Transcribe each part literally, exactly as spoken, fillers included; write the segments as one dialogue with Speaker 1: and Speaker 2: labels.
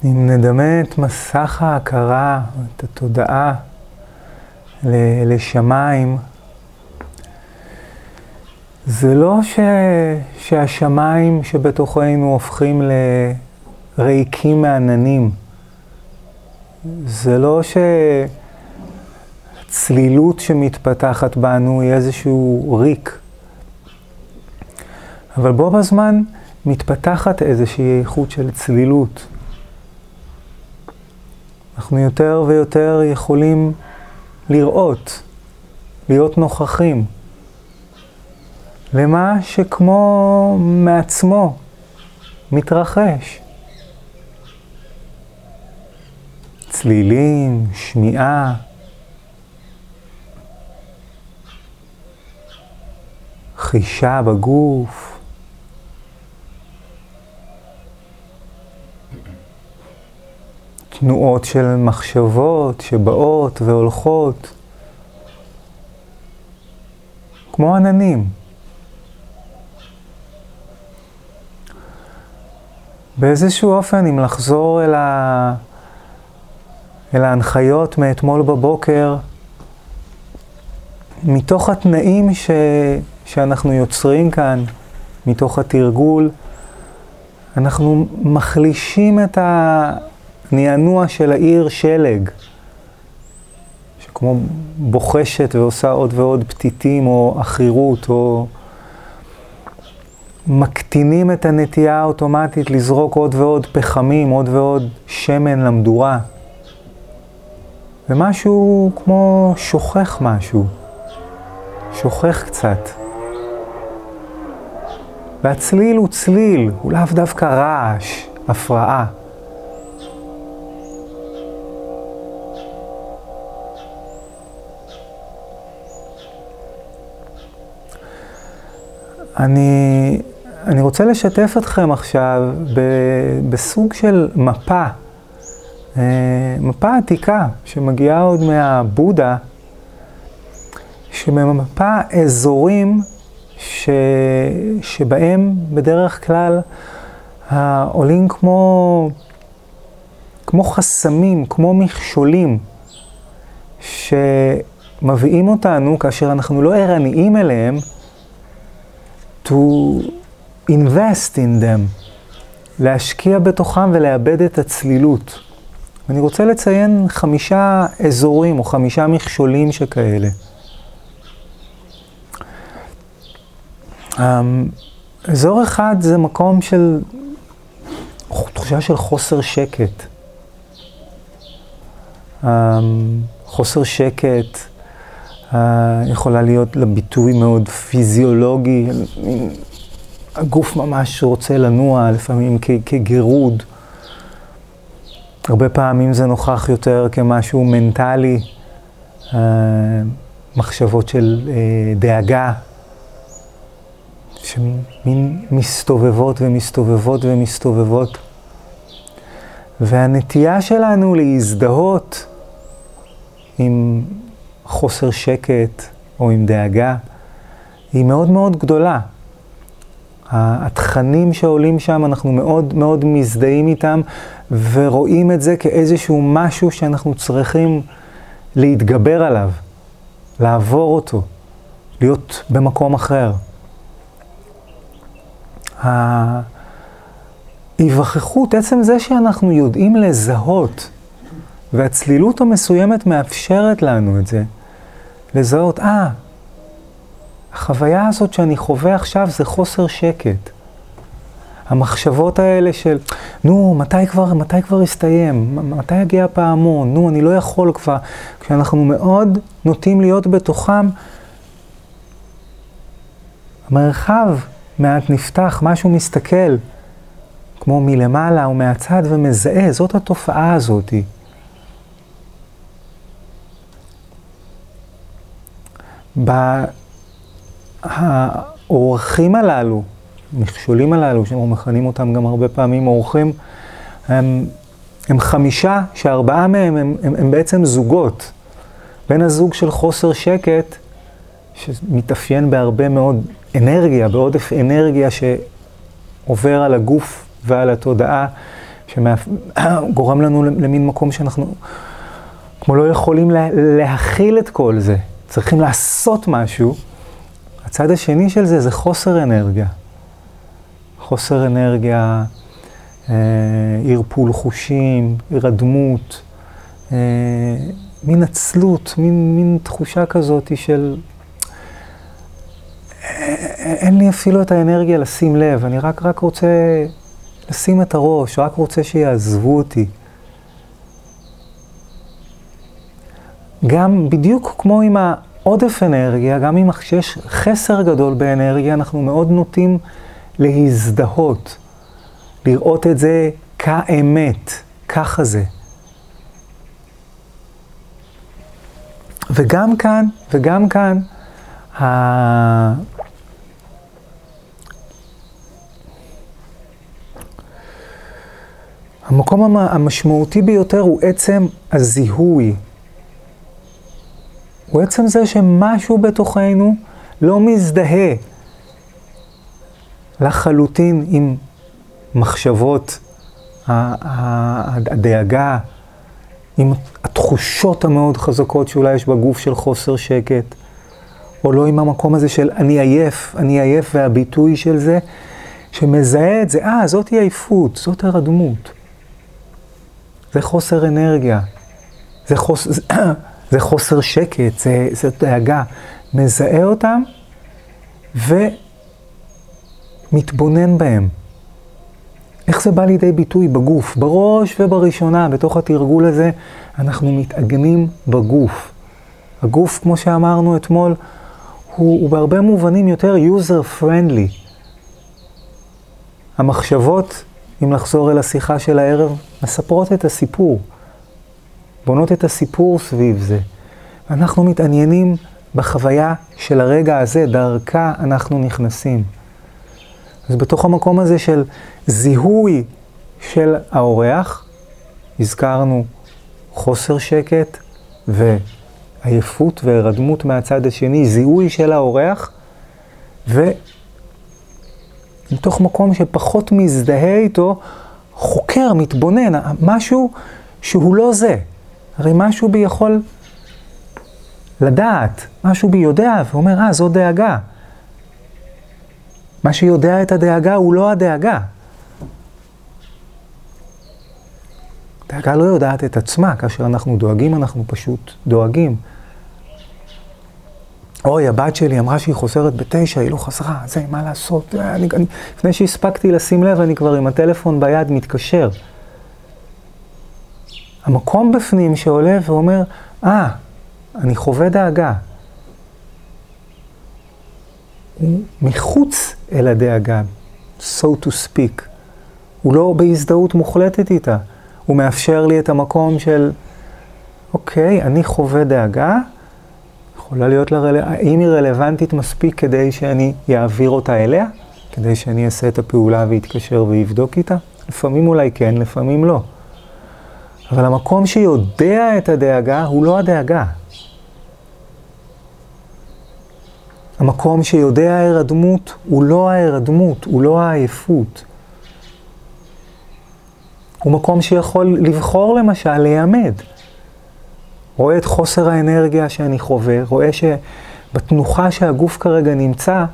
Speaker 1: אם נדמה את מסך ההכרה, את התודעה לשמיים, זה לא ש... שהשמיים שבתוכנו הופכים לריקים מעננים. זה לא שהצלילות שמתפתחת בנו היא איזשהו ריק. אבל בו בזמן מתפתחת איזושהי איכות של צלילות. אנחנו יותר ויותר יכולים לראות, להיות נוכחים, למה שכמו מעצמו מתרחש. צלילים, שמיעה, חישה בגוף, תנועות של מחשבות שבאות והולכות, כמו עננים. באיזשהו אופן, אם לחזור אל, ה... אל ההנחיות מאתמול בבוקר, מתוך התנאים ש... שאנחנו יוצרים כאן, מתוך התרגול, אנחנו מחלישים את הנענוע של העיר שלג, שכמו בוחשת ועושה עוד ועוד פתיתים או אחירות, או מקטינים את הנטייה האוטומטית לזרוק עוד ועוד פחמים, עוד ועוד שמן למדורה. ומשהו כמו שוכח משהו, שוכח קצת. והצליל הוא צליל, הוא לאו דווקא רעש, הפרעה. אני, אני רוצה לשתף אתכם עכשיו ב, בסוג של מפה, מפה עתיקה שמגיעה עוד מהבודה, שממפה אזורים ש, שבהם בדרך כלל העולים כמו, כמו חסמים, כמו מכשולים, שמביאים אותנו כאשר אנחנו לא ערניים אליהם, to invest in them, להשקיע בתוכם ולאבד את הצלילות. ואני רוצה לציין חמישה אזורים או חמישה מכשולים שכאלה. אזור אחד זה מקום של תחושה של חוסר שקט. חוסר שקט יכולה להיות לביטוי מאוד פיזיולוגי, הגוף ממש רוצה לנוע, לפעמים כגירוד. הרבה פעמים זה נוכח יותר כמשהו מנטלי, מחשבות של דאגה, שמין מסתובבות ומסתובבות ומסתובבות. והנטייה שלנו להזדהות עם חוסר שקט או עם דאגה היא מאוד מאוד גדולה. התכנים שעולים שם, אנחנו מאוד מאוד מזדהים איתם ורואים את זה כאיזשהו משהו שאנחנו צריכים להתגבר עליו, לעבור אותו, להיות במקום אחר. ההיווכחות, עצם זה שאנחנו יודעים לזהות, והצלילות המסוימת מאפשרת לנו את זה, לזהות, אה, החוויה הזאת שאני חווה עכשיו זה חוסר שקט. המחשבות האלה של, נו, מתי כבר, מתי כבר יסתיים? מתי יגיע הפעמון? נו, אני לא יכול כבר. כשאנחנו מאוד נוטים להיות בתוכם, המרחב מעט נפתח, משהו מסתכל, כמו מלמעלה או מהצד ומזהה, זאת התופעה הזאת. האורחים הללו, מכשולים הללו, שאנחנו מכנים אותם גם הרבה פעמים אורחים, הם, הם חמישה, שארבעה מהם הם, הם, הם בעצם זוגות. בין הזוג של חוסר שקט, שמתאפיין בהרבה מאוד אנרגיה, בעודף אנרגיה שעובר על הגוף ועל התודעה, שגורם לנו למין מקום שאנחנו כמו לא יכולים לה, להכיל את כל זה, צריכים לעשות משהו. הצד השני של זה זה חוסר אנרגיה. חוסר אנרגיה, אה, ערפול חושים, הרדמות, אה, מין עצלות, מין, מין תחושה כזאת של אין לי אפילו את האנרגיה לשים לב, אני רק, רק רוצה לשים את הראש, רק רוצה שיעזבו אותי. גם בדיוק כמו עם העודף אנרגיה, גם אם יש חסר גדול באנרגיה, אנחנו מאוד נוטים להזדהות, לראות את זה כאמת, ככה זה. וגם כאן, וגם כאן, ה... המקום המשמעותי ביותר הוא עצם הזיהוי. הוא עצם זה שמשהו בתוכנו לא מזדהה לחלוטין עם מחשבות הדאגה, עם התחושות המאוד חזקות שאולי יש בגוף של חוסר שקט, או לא עם המקום הזה של אני עייף, אני עייף, והביטוי של זה שמזהה את זה, אה, זאת היא עייפות, זאת הרדמות. זה חוסר אנרגיה, זה חוסר, זה חוסר שקט, זה, זה דאגה. מזהה אותם ומתבונן בהם. איך זה בא לידי ביטוי בגוף? בראש ובראשונה, בתוך התרגול הזה, אנחנו מתעגנים בגוף. הגוף, כמו שאמרנו אתמול, הוא, הוא בהרבה מובנים יותר user friendly. המחשבות, אם לחזור אל השיחה של הערב, מספרות את הסיפור. בונות את הסיפור סביב זה. אנחנו מתעניינים בחוויה של הרגע הזה, דרכה אנחנו נכנסים. אז בתוך המקום הזה של זיהוי של האורח, הזכרנו חוסר שקט ועייפות והרדמות מהצד השני, זיהוי של האורח, ומתוך מקום שפחות מזדהה איתו, חוקר, מתבונן, משהו שהוא לא זה. הרי משהו בי יכול לדעת, משהו בי יודע, ואומר, אה, זו דאגה. מה שיודע את הדאגה הוא לא הדאגה. דאגה לא יודעת את עצמה, כאשר אנחנו דואגים, אנחנו פשוט דואגים. אוי, הבת שלי אמרה שהיא חוזרת בתשע, היא לא חזרה, זה, מה לעשות? אני, אני, לפני שהספקתי לשים לב, אני כבר עם הטלפון ביד מתקשר. המקום בפנים שעולה ואומר, אה, אני חווה דאגה. הוא מחוץ אל הדאגה, so to speak. הוא לא בהזדהות מוחלטת איתה. הוא מאפשר לי את המקום של, אוקיי, אני חווה דאגה, יכולה להיות לה, האם היא רלוונטית מספיק כדי שאני יעביר אותה אליה? כדי שאני אעשה את הפעולה ויתקשר ויבדוק איתה? לפעמים אולי כן, לפעמים לא. אבל המקום שיודע את הדאגה הוא לא הדאגה. המקום שיודע ההרדמות הוא לא ההרדמות, הוא לא העייפות. הוא מקום שיכול לבחור למשל, לימד. רואה את חוסר האנרגיה שאני חווה, רואה שבתנוחה שהגוף כרגע נמצא,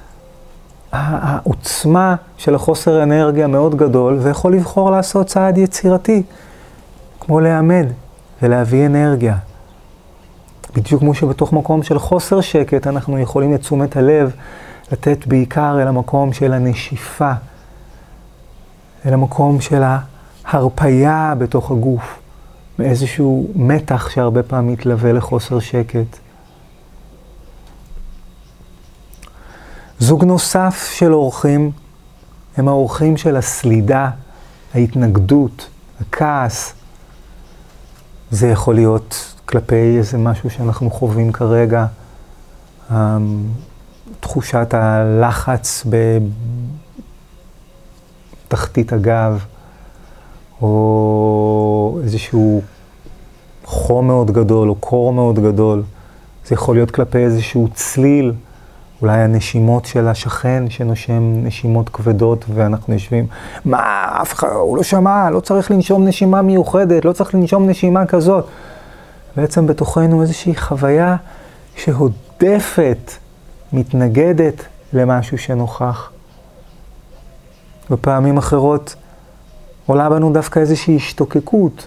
Speaker 1: העוצמה של החוסר האנרגיה מאוד גדול, ויכול לבחור לעשות צעד יצירתי, כמו לעמד ולהביא אנרגיה. בדיוק כמו שבתוך מקום של חוסר שקט, אנחנו יכולים את תשומת הלב לתת בעיקר אל המקום של הנשיפה, אל המקום של ההרפיה בתוך הגוף, מאיזשהו מתח שהרבה פעמים מתלווה לחוסר שקט. זוג נוסף של אורחים הם האורחים של הסלידה, ההתנגדות, הכעס. זה יכול להיות כלפי איזה משהו שאנחנו חווים כרגע, תחושת הלחץ בתחתית הגב, או איזשהו חום מאוד גדול, או קור מאוד גדול. זה יכול להיות כלפי איזשהו צליל, אולי הנשימות של השכן שנושם נשימות כבדות ואנחנו יושבים, מה, אף אחד, הוא לא שמע, לא צריך לנשום נשימה מיוחדת, לא צריך לנשום נשימה כזאת. בעצם בתוכנו איזושהי חוויה שהודפת, מתנגדת למשהו שנוכח. בפעמים אחרות עולה בנו דווקא איזושהי השתוקקות.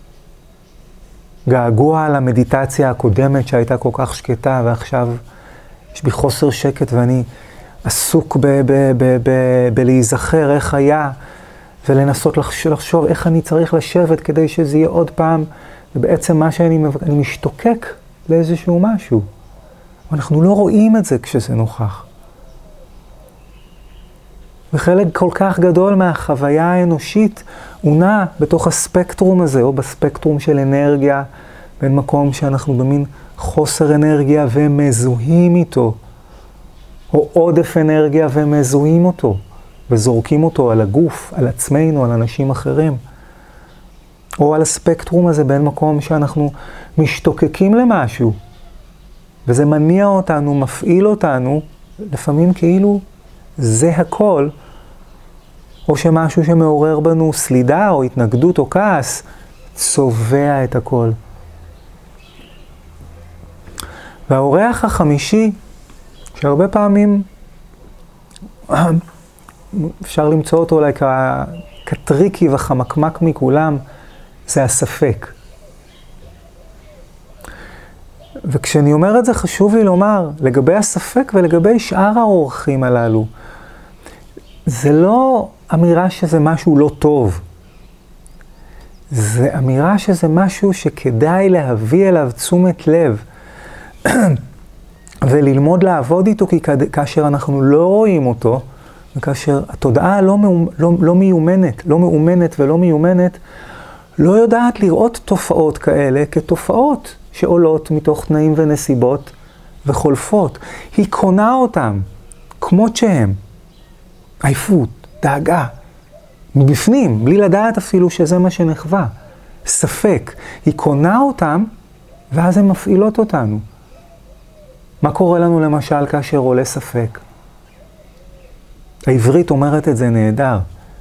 Speaker 1: געגוע על המדיטציה הקודמת שהייתה כל כך שקטה, ועכשיו יש בי חוסר שקט ואני עסוק ב- ב- ב- ב- בלהיזכר איך היה, ולנסות לחשוב, לחשוב איך אני צריך לשבת כדי שזה יהיה עוד פעם, ובעצם מה שאני אני משתוקק לאיזשהו משהו. אנחנו לא רואים את זה כשזה נוכח. וחלק כל כך גדול מהחוויה האנושית הוא נע בתוך הספקטרום הזה, או בספקטרום של אנרגיה, בין מקום שאנחנו במין חוסר אנרגיה ומזוהים איתו, או עודף אנרגיה ומזוהים אותו, וזורקים אותו על הגוף, על עצמנו, על אנשים אחרים. או על הספקטרום הזה בין מקום שאנחנו משתוקקים למשהו, וזה מניע אותנו, מפעיל אותנו, לפעמים כאילו זה הכל, או שמשהו שמעורר בנו סלידה או התנגדות או כעס, צובע את הכל. והאורח החמישי, שהרבה פעמים אפשר למצוא אותו אולי כטריקי וחמקמק מכולם, זה הספק. וכשאני אומר את זה חשוב לי לומר, לגבי הספק ולגבי שאר האורחים הללו, זה לא אמירה שזה משהו לא טוב. זה אמירה שזה משהו שכדאי להביא אליו תשומת לב, וללמוד לעבוד איתו, כי כאשר אנחנו לא רואים אותו, וכאשר התודעה לא, לא, לא מיומנת, לא מאומנת ולא מיומנת, לא יודעת לראות תופעות כאלה כתופעות שעולות מתוך תנאים ונסיבות וחולפות. היא קונה אותם כמות שהם. עייפות, דאגה, מבפנים, בלי לדעת אפילו שזה מה שנחווה. ספק. היא קונה אותם ואז הן מפעילות אותנו. מה קורה לנו למשל כאשר עולה ספק? העברית אומרת את זה נהדר.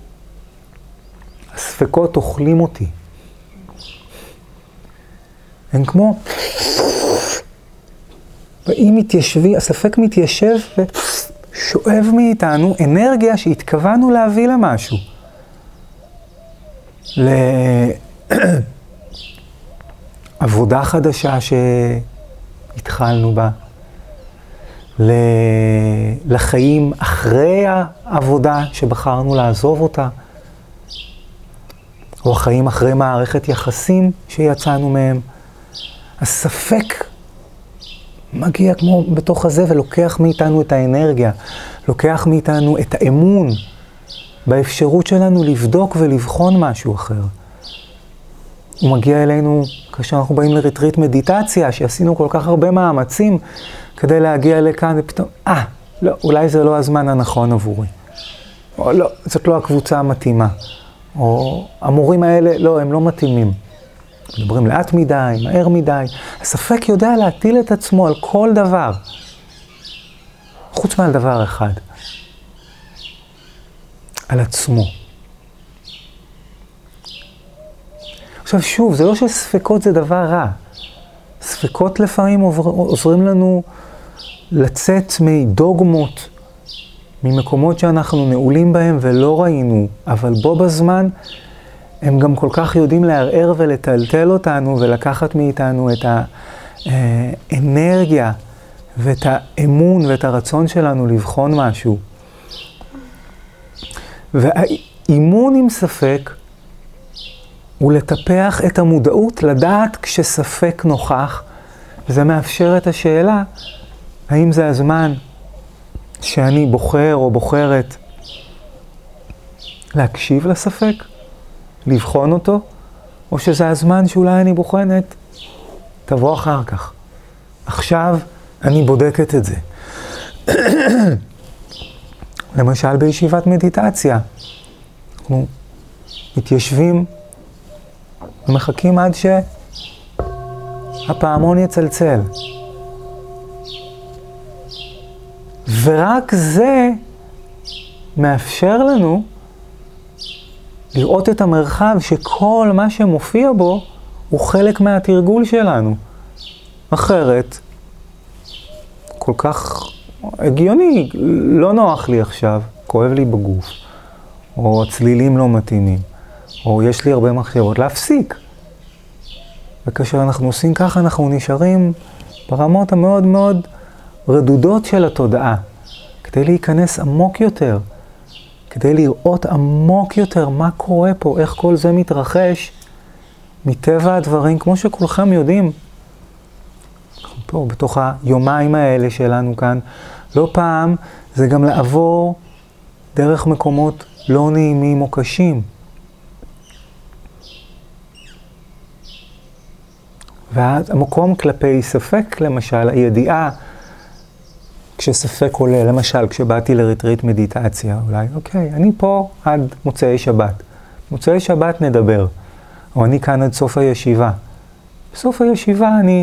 Speaker 1: הספקות אוכלים אותי. הם כמו, ואם מתיישבי, הספק מתיישב ושואב מאיתנו אנרגיה שהתכוונו להביא למשהו. לעבודה חדשה שהתחלנו בה. לחיים אחרי העבודה שבחרנו לעזוב אותה. או החיים אחרי מערכת יחסים שיצאנו מהם. הספק מגיע כמו בתוך הזה ולוקח מאיתנו את האנרגיה, לוקח מאיתנו את האמון באפשרות שלנו לבדוק ולבחון משהו אחר. הוא מגיע אלינו כאשר אנחנו באים לריטריט מדיטציה, שעשינו כל כך הרבה מאמצים כדי להגיע לכאן, ופתאום, אה, לא, אולי זה לא הזמן הנכון עבורי. או לא, זאת לא הקבוצה המתאימה. או המורים האלה, לא, הם לא מתאימים. מדברים לאט מדי, מהר מדי. הספק יודע להטיל את עצמו על כל דבר. חוץ מעל דבר אחד. על עצמו. עכשיו שוב, זה לא שספקות זה דבר רע. ספקות לפעמים עוזרים לנו לצאת מדוגמות, ממקומות שאנחנו נעולים בהם ולא ראינו, אבל בו בזמן הם גם כל כך יודעים לערער ולטלטל אותנו ולקחת מאיתנו את האנרגיה ואת האמון ואת הרצון שלנו לבחון משהו. והאימון עם ספק הוא לטפח את המודעות, לדעת כשספק נוכח, וזה מאפשר את השאלה, האם זה הזמן שאני בוחר או בוחרת להקשיב לספק, לבחון אותו, או שזה הזמן שאולי אני בוחנת, תבוא אחר כך. עכשיו אני בודקת את זה. למשל בישיבת מדיטציה, אנחנו מתיישבים ומחכים עד שהפעמון יצלצל. ורק זה מאפשר לנו לראות את המרחב שכל מה שמופיע בו הוא חלק מהתרגול שלנו. אחרת, כל כך הגיוני, לא נוח לי עכשיו, כואב לי בגוף, או הצלילים לא מתאימים, או יש לי הרבה מחשבות, להפסיק. וכאשר אנחנו עושים ככה, אנחנו נשארים ברמות המאוד מאוד רדודות של התודעה, כדי להיכנס עמוק יותר, כדי לראות עמוק יותר מה קורה פה, איך כל זה מתרחש, מטבע הדברים, כמו שכולכם יודעים, פה בתוך היומיים האלה שלנו כאן, לא פעם זה גם לעבור דרך מקומות לא נעימים או קשים. והמקום כלפי ספק, למשל, הידיעה, כשספק עולה, למשל, כשבאתי לריטריט מדיטציה, אולי, אוקיי, אני פה עד מוצאי שבת. מוצאי שבת נדבר, או אני כאן עד סוף הישיבה. בסוף הישיבה אני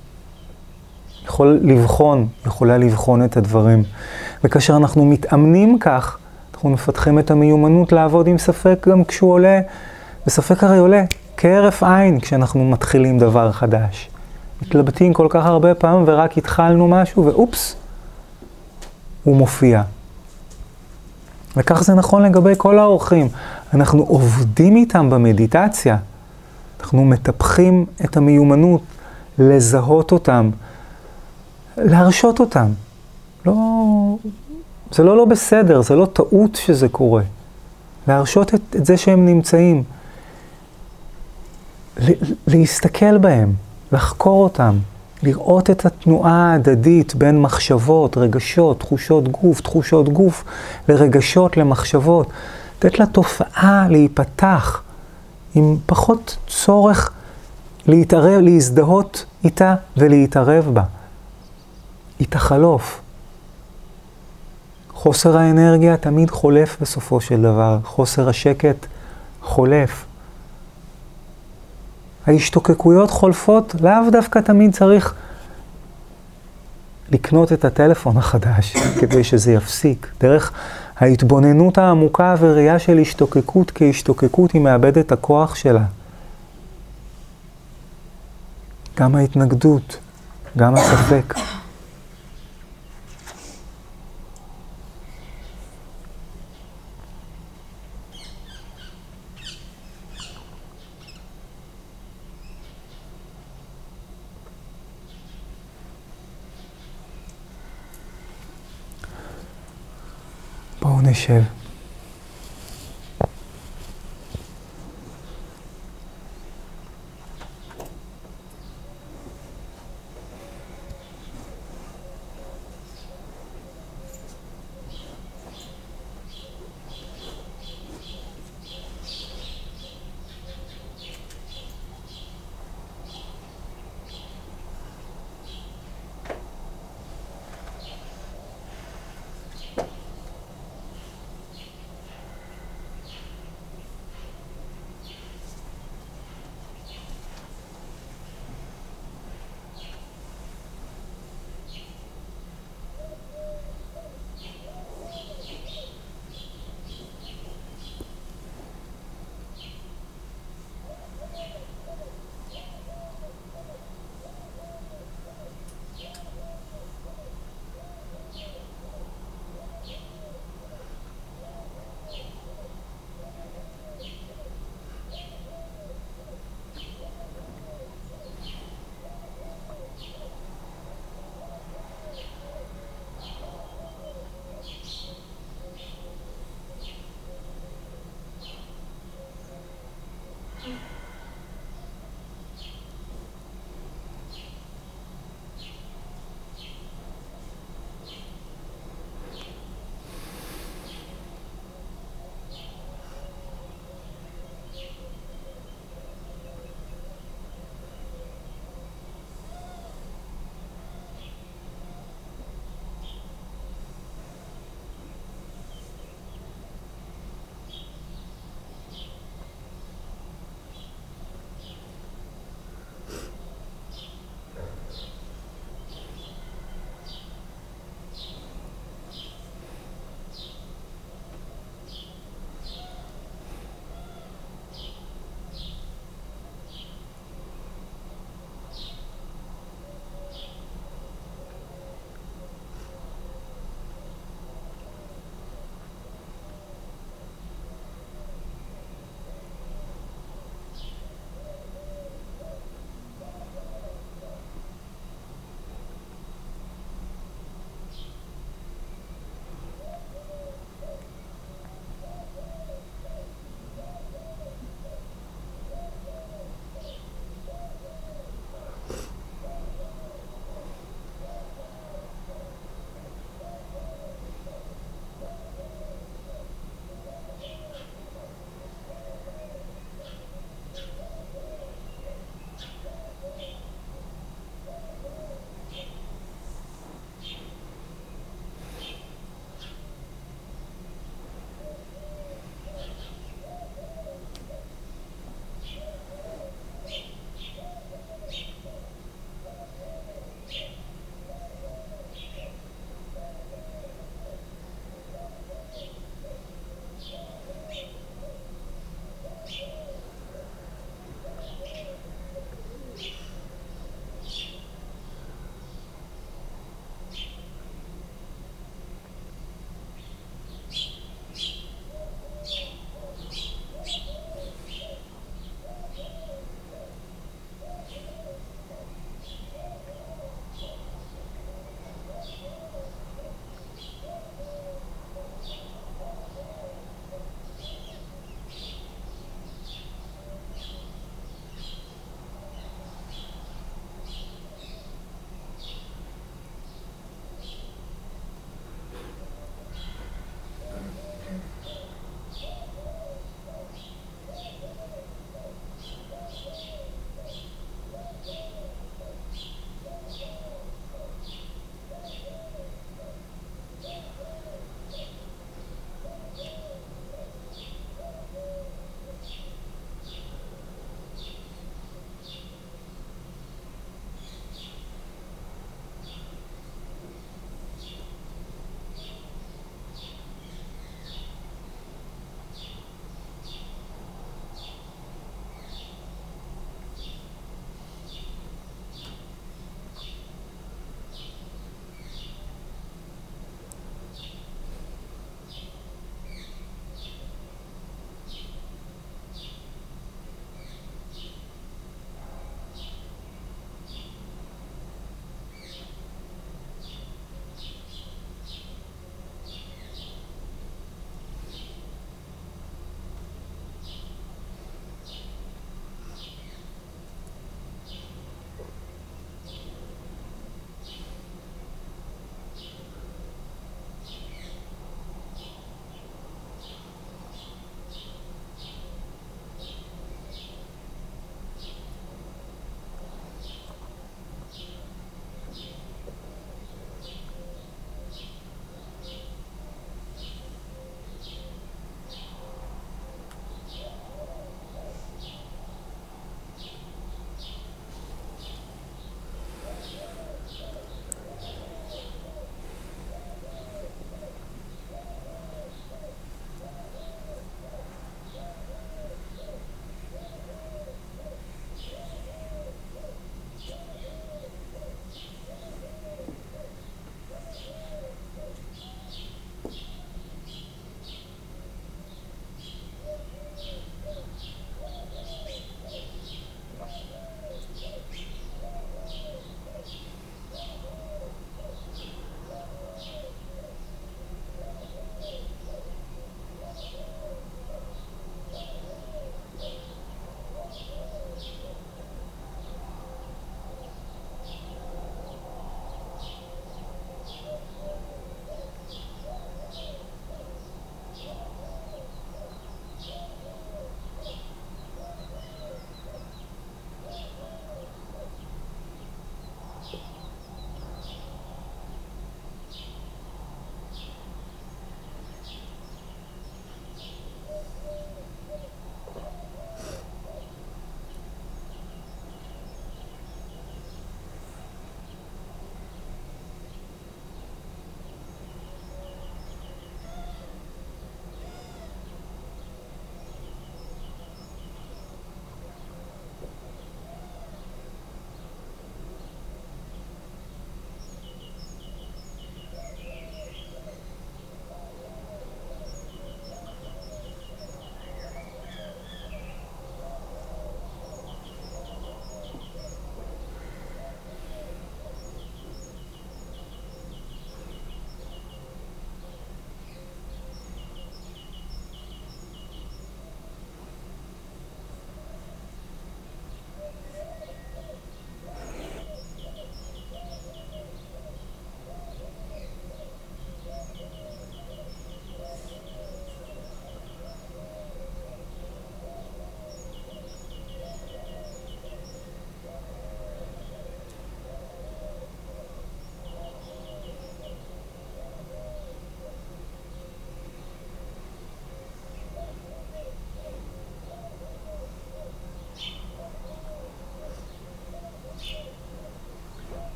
Speaker 1: יכול לבחון, יכולה לבחון את הדברים. וכאשר אנחנו מתאמנים כך, אנחנו מפתחים את המיומנות לעבוד עם ספק גם כשהוא עולה, וספק הרי עולה כהרף עין כשאנחנו מתחילים דבר חדש. מתלבטים כל כך הרבה פעמים ורק התחלנו משהו ואופס, הוא מופיע. וכך זה נכון לגבי כל האורחים. אנחנו עובדים איתם במדיטציה, אנחנו מטפחים את המיומנות, לזהות אותם, להרשות אותם. לא, זה לא לא בסדר, זה לא טעות שזה קורה. להרשות את, את זה שהם נמצאים. להסתכל בהם, לחקור אותם, לראות את התנועה ההדדית בין מחשבות, רגשות, תחושות גוף, תחושות גוף, לרגשות, למחשבות. לתת לתופעה להיפתח, עם פחות צורך להתערב, להזדהות איתה ולהתערב בה. היא תחלוף. חוסר האנרגיה תמיד חולף בסופו של דבר, חוסר השקט חולף. ההשתוקקויות חולפות, לאו דווקא תמיד צריך לקנות את הטלפון החדש כדי שזה יפסיק. דרך ההתבוננות העמוקה וראייה של השתוקקות כהשתוקקות היא מאבדת את הכוח שלה. גם ההתנגדות, גם הספק. בואו נשב.